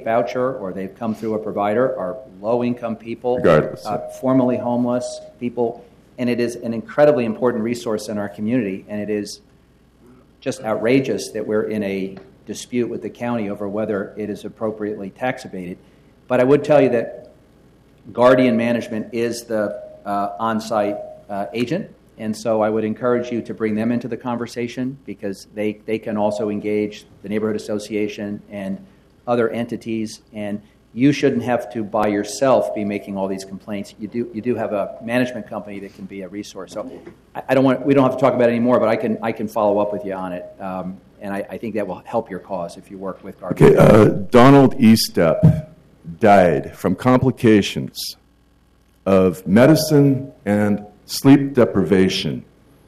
state voucher or they've come through a provider are low-income people, regardless, formerly homeless people, and it is an incredibly important resource in our community, and it is just outrageous that we're in a dispute with the county over whether it is appropriately tax abated. But I would tell you that Guardian Management is the on-site agent, and so I would encourage you to bring them into the conversation because they can also engage the neighborhood association and other entities, and you shouldn't have to by yourself be making all these complaints. You do have a management company that can be a resource. So we don't have to talk about it anymore, but I can follow up with you on it. And I think that will help your cause if you work with Guardian. Okay, Donald Estep died from complications of medicine and sleep deprivation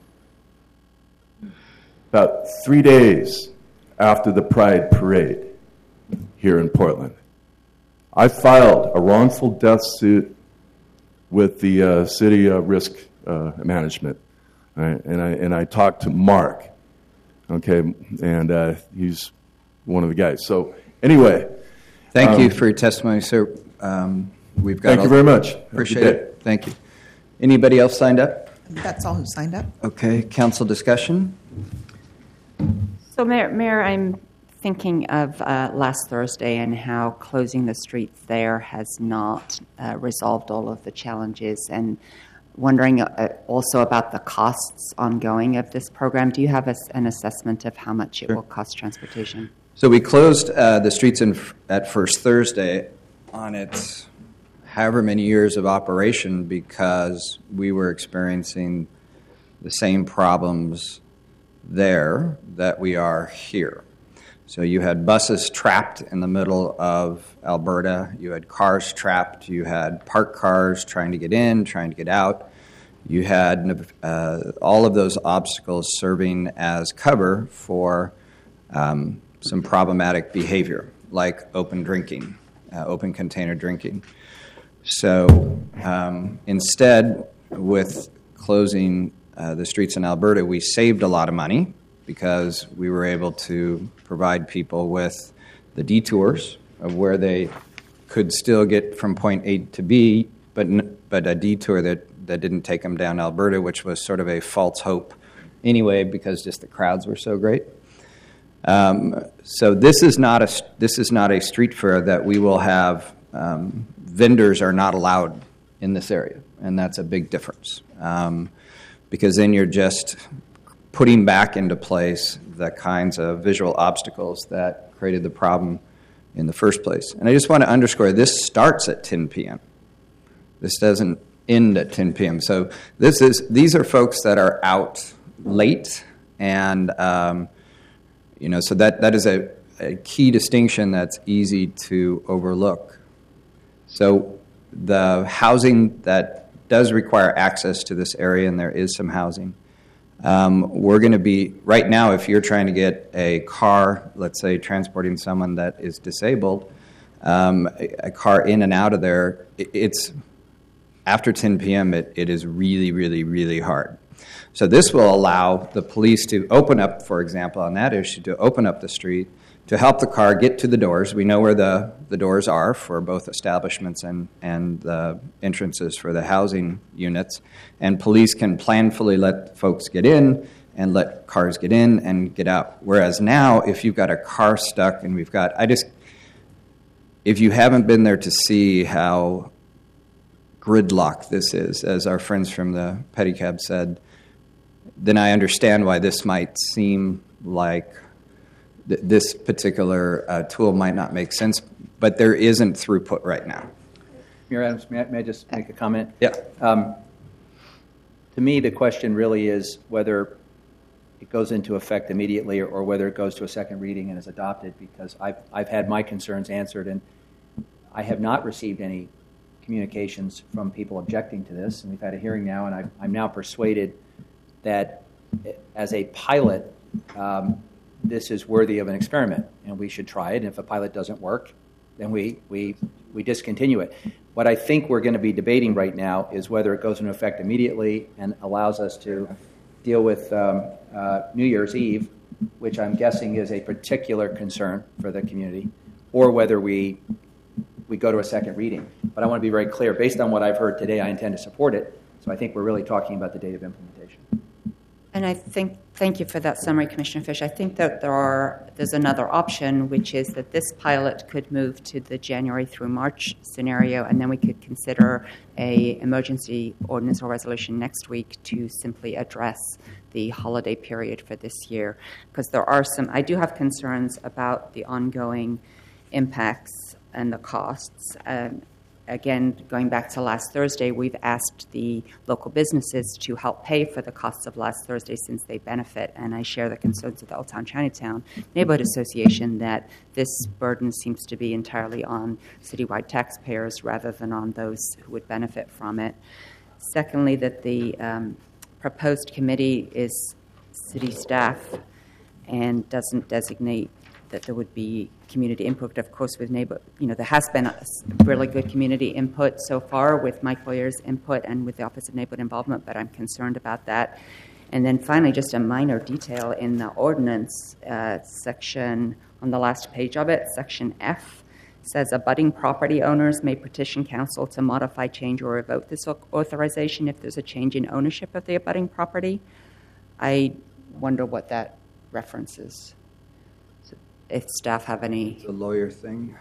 about 3 days after the Pride Parade here in Portland. I filed a wrongful death suit with the city risk management, right? and I talked to Mark, okay, and he's one of the guys. So anyway, thank you for your testimony, sir. We've got. Thank you very much. Appreciate it. Thank you. Anybody else signed up? That's all who signed up. Okay, council discussion. So, Mayor, I'm thinking of last Thursday and how closing the streets there has not resolved all of the challenges, and wondering also about the costs ongoing of this program. Do you have an assessment of how much it will cost transportation? So we closed the streets at First Thursday on its however many years of operation because we were experiencing the same problems there that we are here. So you had buses trapped in the middle of Alberta, you had cars trapped, you had parked cars trying to get in, trying to get out. You had all of those obstacles serving as cover for some problematic behavior, like open drinking, open container drinking. So instead, with closing the streets in Alberta, we saved a lot of money because we were able to provide people with the detours of where they could still get from point A to B, but a detour that didn't take them down Alberta, which was sort of a false hope anyway because just the crowds were so great. So this is not a street fair that we will have. Vendors are not allowed in this area, and that's a big difference because then you're just putting back into place the kinds of visual obstacles that created the problem in the first place. And I just want to underscore, this starts at 10 p.m. This doesn't end at 10 p.m. So these are folks that are out late, and so that is a key distinction that's easy to overlook. So the housing that does require access to this area, and there is some housing, we're going to be, right now, if you're trying to get a car, let's say transporting someone that is disabled, a car in and out of there, it's after 10 p.m., it is really, really, really hard. So this will allow the police to open up, for example, on that issue, to open up the street, to help the car get to the doors. We know where the doors are for both establishments and the entrances for the housing units. And police can planfully let folks get in and let cars get in and get out. Whereas now, if you've got a car stuck and if you haven't been there to see how gridlock this is, as our friends from the pedicab said, then I understand why this might seem like this particular tool might not make sense, but there isn't throughput right now. Mayor Adams, may I just make a comment? Yeah. To me, the question really is whether it goes into effect immediately or whether it goes to a second reading and is adopted, because I've had my concerns answered, and I have not received any communications from people objecting to this, and we've had a hearing now, and I'm now persuaded that as a pilot, this is worthy of an experiment, and we should try it. And if a pilot doesn't work, then we discontinue it. What I think we're going to be debating right now is whether it goes into effect immediately and allows us to deal with New Year's Eve, which I'm guessing is a particular concern for the community, or whether we go to a second reading. But I want to be very clear. Based on what I've heard today, I intend to support it. So I think we're really talking about the date of implementation. And thank you for that summary, Commissioner Fish. I think that there's another option, which is that this pilot could move to the January through March scenario, and then we could consider a emergency ordinance or resolution next week to simply address the holiday period for this year. Because I do have concerns about the ongoing impacts and the costs. Again, going back to last Thursday, we've asked the local businesses to help pay for the costs of last Thursday since they benefit, and I share the concerns of the Old Town Chinatown Neighborhood Association that this burden seems to be entirely on citywide taxpayers rather than on those who would benefit from it. Secondly, that the proposed committee is city staff and doesn't designate that there would be community input. Of course, with there has been a really good community input so far with Mike Boyer's input and with the Office of Neighborhood Involvement, but I'm concerned about that. And then finally, just a minor detail in the ordinance section on the last page of it, section F, says abutting property owners may petition council to modify, change, or revoke this authorization if there's a change in ownership of the abutting property. I wonder what that references. If staff have any... It's a lawyer thing.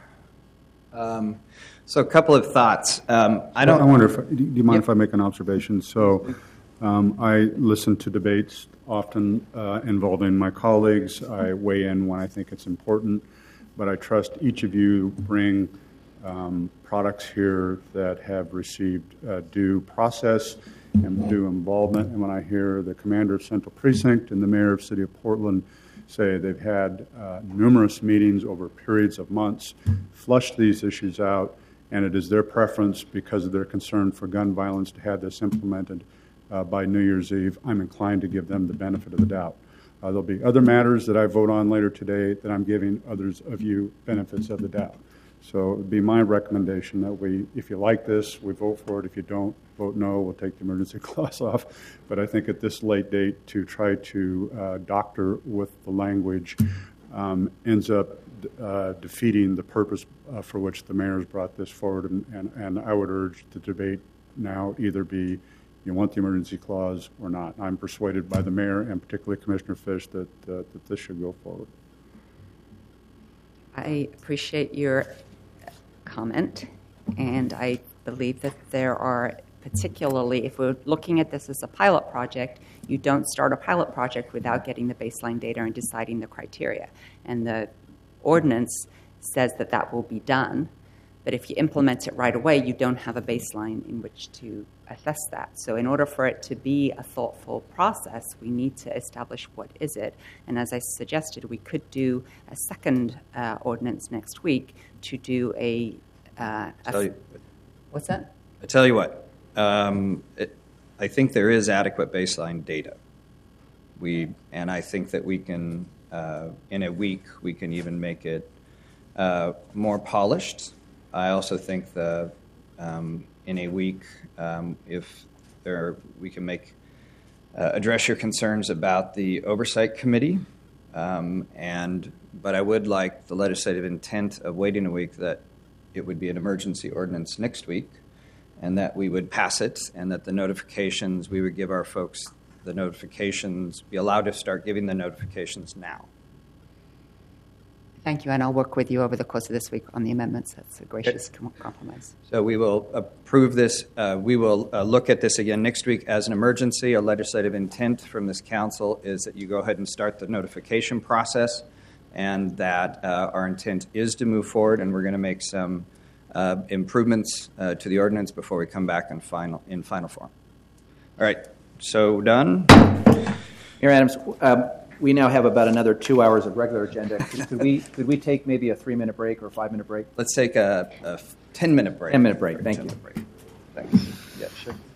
So a couple of thoughts. I wonder do you mind if I make an observation? So I listen to debates often involving my colleagues. I weigh in when I think it's important, but I trust each of you bring products here that have received due process and due involvement. And when I hear the commander of Central Precinct and the mayor of City of Portland say they've had numerous meetings over periods of months, flushed these issues out, and it is their preference because of their concern for gun violence to have this implemented by New Year's Eve, I'm inclined to give them the benefit of the doubt. There'll be other matters that I vote on later today that I'm giving others of you benefits of the doubt. So it would be my recommendation that if you like this, we vote for it. If you don't, vote no. We'll take the emergency clause off. But I think at this late date to try to doctor with the language ends up defeating the purpose for which the mayor's brought this forward. And I would urge the debate now either be you want the emergency clause or not. I'm persuaded by the mayor and particularly Commissioner Fish that this should go forward. I appreciate your comment, and I believe that there are, particularly if we're looking at this as a pilot project, you don't start a pilot project without getting the baseline data and deciding the criteria. And the ordinance says that that will be done, but if you implement it right away, you don't have a baseline in which to assess that. So in order for it to be a thoughtful process, we need to establish what is it. And as I suggested, we could do a second ordinance next week to do what's that? I tell you what, I think there is adequate baseline data. And I think that we can, in a week, we can even make it more polished. I also think in a week, if we can address your concerns about the oversight committee, but I would like the legislative intent of waiting a week that it would be an emergency ordinance next week, and that we would pass it, and that the notifications, we would give our folks the notifications, be allowed to start giving the notifications now. Thank you, and I'll work with you over the course of this week on the amendments. That's a gracious compromise. So we will approve this. We will look at this again next week as an emergency. A legislative intent from this council is that you go ahead and start the notification process, and that our intent is to move forward, and we're going to make some improvements to the ordinance before we come back in final form. All right, so done. Mayor Adams, we now have about another 2 hours of regular agenda. Could we take maybe a 3-minute break or a 5-minute break? Let's take a 10-minute break. 10-minute break. Thank you. Thanks. Yeah, sure.